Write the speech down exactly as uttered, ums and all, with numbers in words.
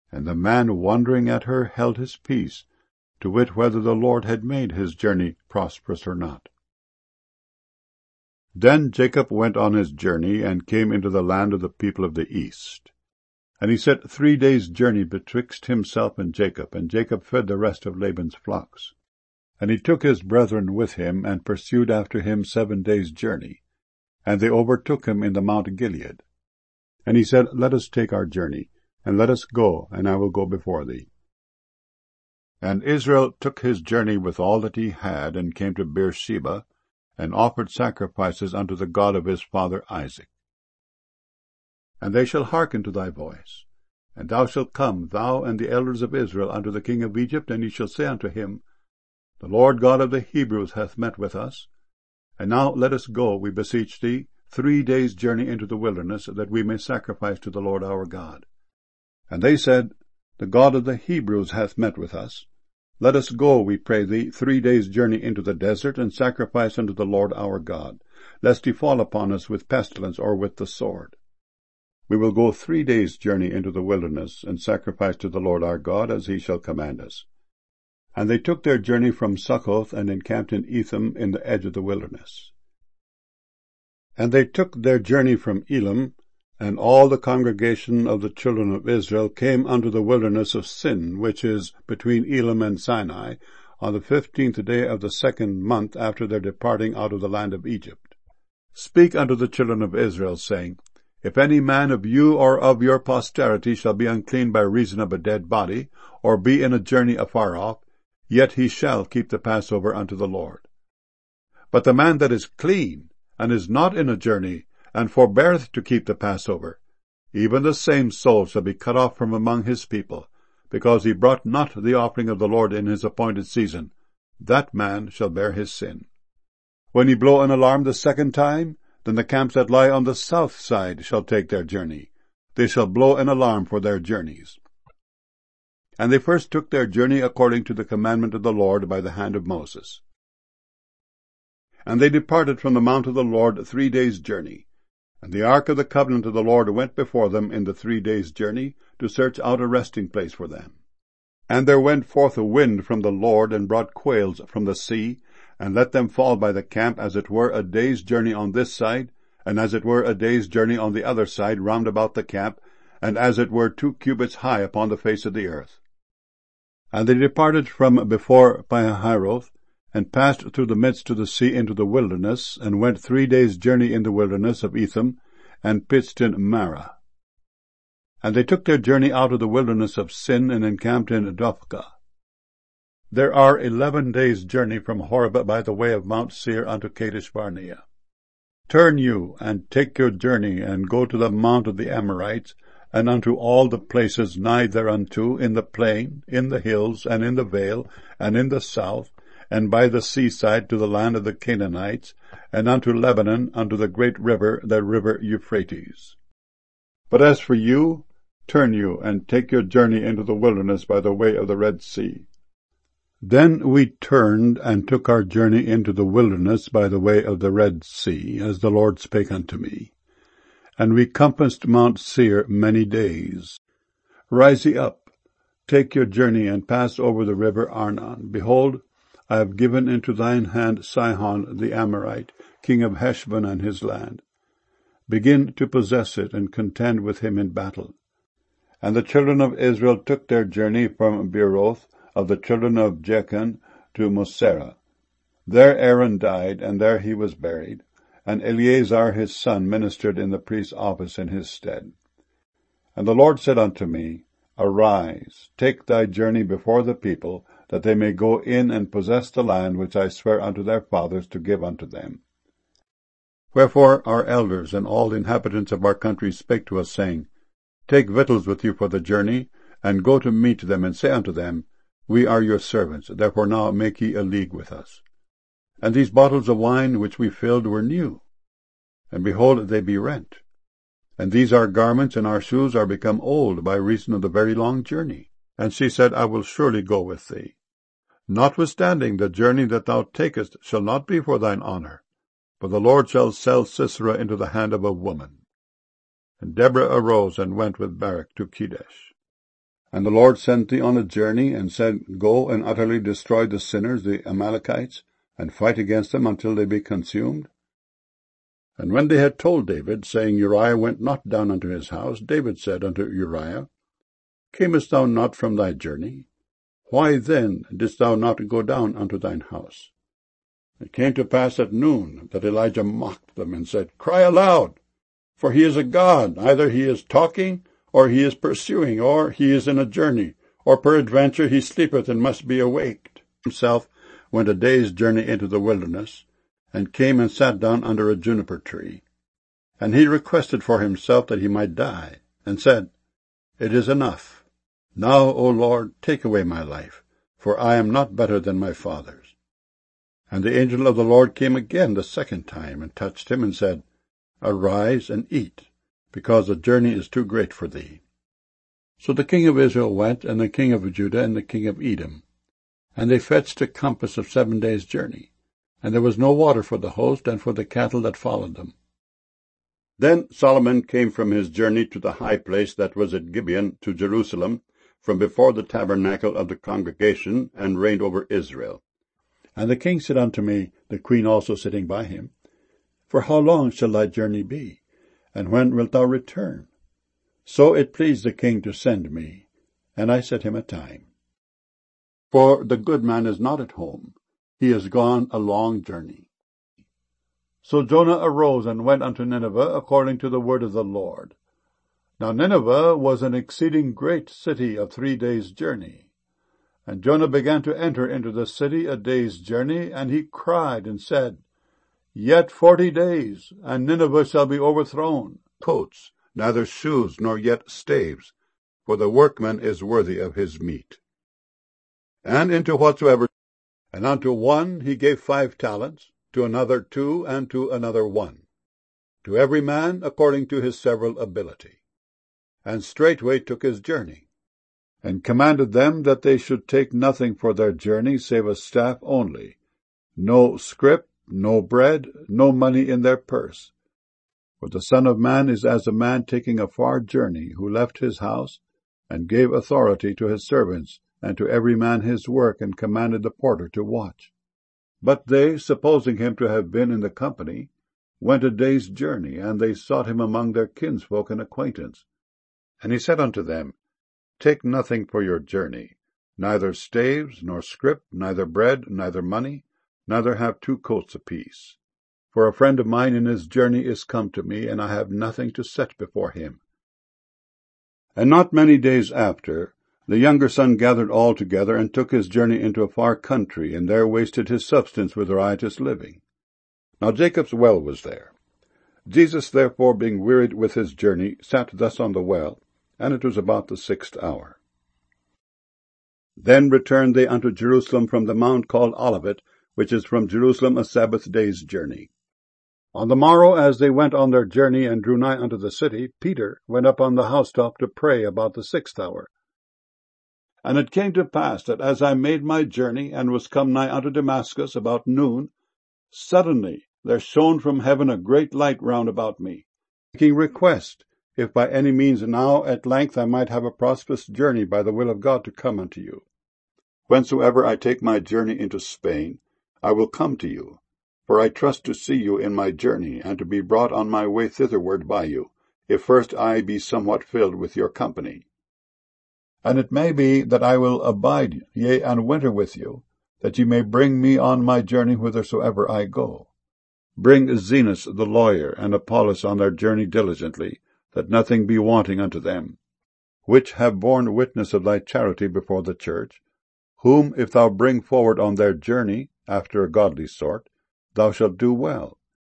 And the man wondering at her held his peace, to wit whether the Lord had made his journey prosperous or not. Then Jacob went on his journey, and came into the land of the people of the east. And he set three days' journey betwixt himself and Jacob, and Jacob fed the rest of Laban's flocks. And he took his brethren with him, and pursued after him seven days' journey. And they overtook him in the Mount Gilead. And he said, Let us take our journey, and let us go, and I will go before thee. And Israel took his journey with all that he had, and came to Beersheba, and offered sacrifices unto the God of his father Isaac. And they shall hearken to thy voice, and thou shalt come, thou and the elders of Israel, unto the king of Egypt, and ye shall say unto him, The Lord God of the Hebrews hath met with us. And now let us go, we beseech thee, three days' journey into the wilderness, that we may sacrifice to the Lord our God. And they said, The God of the Hebrews hath met with us. Let us go, we pray thee, three days' journey into the desert, and sacrifice unto the Lord our God, lest he fall upon us with pestilence or with the sword. We will go three days' journey into the wilderness, and sacrifice to the Lord our God, as he shall command us. And they took their journey from Succoth, and encamped in Etham in the edge of the wilderness. And they took their journey from Elim, and all the congregation of the children of Israel came unto the wilderness of Sin, which is between Elim and Sinai, on the fifteenth day of the second month after their departing out of the land of Egypt. Speak unto the children of Israel, saying, If any man of you or of your posterity shall be unclean by reason of a dead body, or be in a journey afar off, yet he shall keep the Passover unto the Lord. But the man that is clean, and is not in a journey, and forbeareth to keep the Passover, even the same soul shall be cut off from among his people, because he brought not the offering of the Lord in his appointed season. That man shall bear his sin. When he blow an alarm the second time, then the camps that lie on the south side shall take their journey. They shall blow an alarm for their journeys. And they first took their journey according to the commandment of the Lord by the hand of Moses. And they departed from the mount of the Lord three days' journey. And the ark of the covenant of the Lord went before them in the three days' journey, to search out a resting place for them. And there went forth a wind from the Lord, and brought quails from the sea, and let them fall by the camp, as it were a day's journey on this side, and as it were a day's journey on the other side round about the camp, and as it were two cubits high upon the face of the earth. And they departed from before Pihahiroth, and passed through the midst of the sea into the wilderness, and went three days' journey in the wilderness of Etham, and pitched in Marah. And they took their journey out of the wilderness of Sin, and encamped in Dophkah. There are eleven days' journey from Horeb by the way of Mount Seir unto Kadesh Barnea. Turn you, and take your journey, and go to the mount of the Amorites, and unto all the places nigh thereunto, in the plain, in the hills, and in the vale, and in the south, and by the seaside to the land of the Canaanites, and unto Lebanon, unto the great river, the river Euphrates. But as for you, turn you, and take your journey into the wilderness by the way of the Red Sea. Then we turned, and took our journey into the wilderness by the way of the Red Sea, as the Lord spake unto me. And we compassed Mount Seir many days. Rise ye up, take your journey, and pass over the river Arnon. Behold, I have given into thine hand Sihon the Amorite, king of Heshbon and his land. Begin to possess it, and contend with him in battle. And the children of Israel took their journey from Beeroth of the children of Jechan to Moserah. There Aaron died, and there he was buried, and Eleazar his son ministered in the priest's office in his stead. And the Lord said unto me, Arise, take thy journey before the people, that they may go in and possess the land which I swear unto their fathers to give unto them. Wherefore our elders and all the inhabitants of our country spake to us, saying, Take victuals with you for the journey, and go to meet them, and say unto them, We are your servants, therefore now make ye a league with us. And these bottles of wine which we filled were new, and behold, they be rent. And these our garments and our shoes are become old by reason of the very long journey. And she said, I will surely go with thee. Notwithstanding, the journey that thou takest shall not be for thine honour, for the Lord shall sell Sisera into the hand of a woman. And Deborah arose and went with Barak to Kedesh. And the Lord sent thee on a journey, and said, Go and utterly destroy the sinners, the Amalekites, and fight against them until they be consumed? And when they had told David, saying, Uriah went not down unto his house, David said unto Uriah, Camest thou not from thy journey? Why then didst thou not go down unto thine house? It came to pass at noon that Elijah mocked them, and said, Cry aloud, for he is a god. Either he is talking, or he is pursuing, or he is in a journey, or peradventure he sleepeth and must be awaked. Himself went a day's journey into the wilderness, and came and sat down under a juniper tree. And he requested for himself that he might die, and said, It is enough. Now, O Lord, take away my life, for I am not better than my fathers. And the angel of the Lord came again the second time, and touched him, and said, Arise and eat, because the journey is too great for thee. So the king of Israel went, and the king of Judah, and the king of Edom. And they fetched a compass of seven days' journey. And there was no water for the host, and for the cattle that followed them. Then Solomon came from his journey to the high place that was at Gibeon to Jerusalem, from before the tabernacle of the congregation, and reigned over Israel. And the king said unto me, the queen also sitting by him, For how long shall thy journey be? And when wilt thou return? So it pleased the king to send me, and I set him a time. For the good man is not at home, he is gone a long journey. So Jonah arose and went unto Nineveh according to the word of the Lord. Now Nineveh was an exceeding great city of three days' journey. And Jonah began to enter into the city a day's journey, and he cried and said, Yet forty days, and Nineveh shall be overthrown. Coats, neither shoes nor yet staves, for the workman is worthy of his meat. And into whatsoever, and unto one he gave five talents, to another two, and to another one, to every man according to his several ability. And straightway took his journey, and commanded them that they should take nothing for their journey save a staff only, no scrip, no bread, no money in their purse. For the Son of Man is as a man taking a far journey, who left his house, and gave authority to his servants, and to every man his work, and commanded the porter to watch. But they, supposing him to have been in the company, went a day's journey, and they sought him among their kinsfolk and acquaintance. And he said unto them, Take nothing for your journey, neither staves, nor scrip, neither bread, neither money, neither have two coats apiece. For a friend of mine in his journey is come to me, and I have nothing to set before him. And not many days after, the younger son gathered all together, and took his journey into a far country, and there wasted his substance with riotous living. Now Jacob's well was there. Jesus therefore, being wearied with his journey, sat thus on the well, and it was about the sixth hour. Then returned they unto Jerusalem from the mount called Olivet, which is from Jerusalem a Sabbath day's journey. On the morrow, as they went on their journey and drew nigh unto the city, Peter went up on the housetop to pray about the sixth hour. And it came to pass that as I made my journey, and was come nigh unto Damascus about noon, suddenly there shone from heaven a great light round about me, making request, if by any means now at length I might have a prosperous journey by the will of God to come unto you. Whensoever I take my journey into Spain, I will come to you, for I trust to see you in my journey, and to be brought on my way thitherward by you, if first I be somewhat filled with your company. And it may be that I will abide, yea, and winter with you, that ye may bring me on my journey whithersoever I go. Bring Zenas the lawyer, and Apollos on their journey diligently, that nothing be wanting unto them, which have borne witness of thy charity before the church, whom if thou bring forward on their journey, after a godly sort, thou shalt do well.